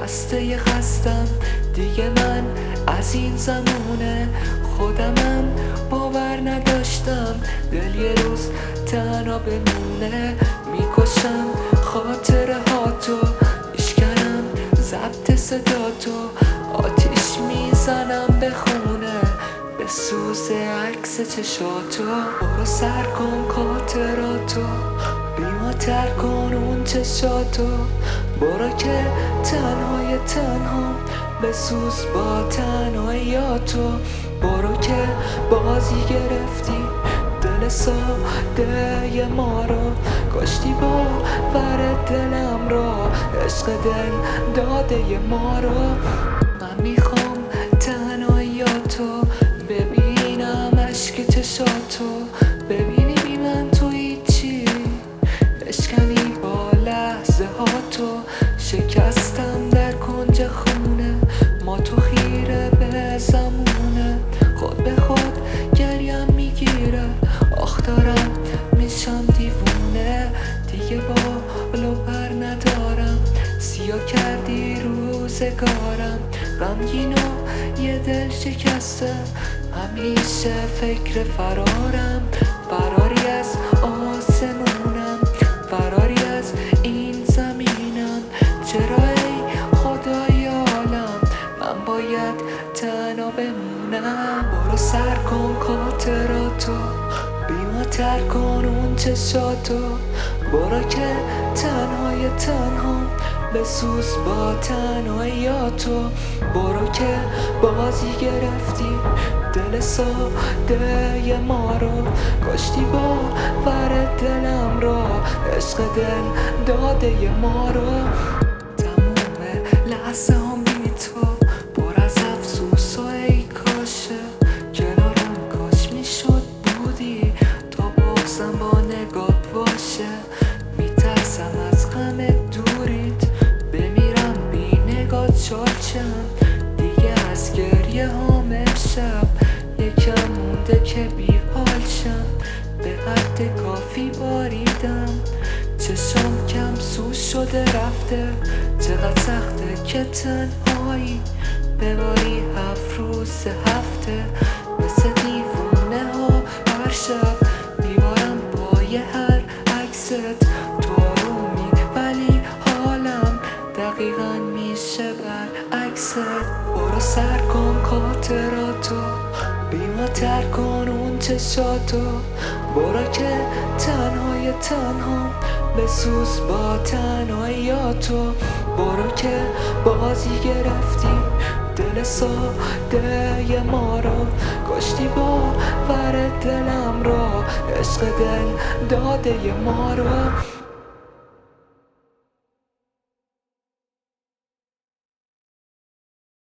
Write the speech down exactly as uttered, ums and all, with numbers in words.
خسته خستم دیگه، من از این زمونه خودمم باور نداشتم دل یه روز تنها بمونه. میکشم خاطره ها تو، میشکنم ضبط صدا تو، آتیش میزنم به خونه به سوز عکس چشاتو. برو سر کن خاطراتو، بیما تر کن اون چشاتو. برو که تنهای تنها به سوز با تنهاییاتو. برو که بازی گرفتی دل ساده ما رو، کاشتی با ور دلم را عشق دل داده ما رو. من میخوام تنهاییاتو ببینم، عشق چشاتو ببینی بی من تو هیچی، بشکنی با لحظه هاتو. شکستم در کنج خونه، ما تو خیره به زمونه، خود به خود گریم میگیره، آخ دارم میشم دیوونه. دیگه بال و پر ندارم، سیاه کردی روزگارم، غمگین و یه دل شکسته، همیشه فکر فرارم. فراری از آسمونم، فراری از این زمینم، چرا ای خدای عالم من باید تنها بمونم. برو سر کن خاطراتو، بیما تر کن اون چشاتو. برو که تنهای تنها به سوز با تنهاییاتو. برو که بازی گرفتی دل ساده ما رو، کاشتی با ور دلم را عشق دل داده ما رو. تموم لحظه هم بی تو پر از افسوس و ای کاشه، کنارم کاش میشد بودی تا بغزم با نگات باشه. میترسم از غم دوریت بمیرم بی نگات چالچم، دیگه از گریه هم امشب یکم مونده که بی حال شم. به حد کافی باریدم، چشام کم سو شده رفته، چقدر سخته که تنهایی بباری هفت روز هفته. مثل دیوونه ها هر شب میبارم پای هر عکست، تو آرومی ولی حالم دقیقا میشه برعکست. برو سر کن خاطراتو، بیما تر کن اون چشاتو. برو که تنهای تنها به سوز با تنهاییاتو. برو که بازی گرفتی دل ساده ما رو، کاشتی با ور دلم را عشق دل داده ما رو.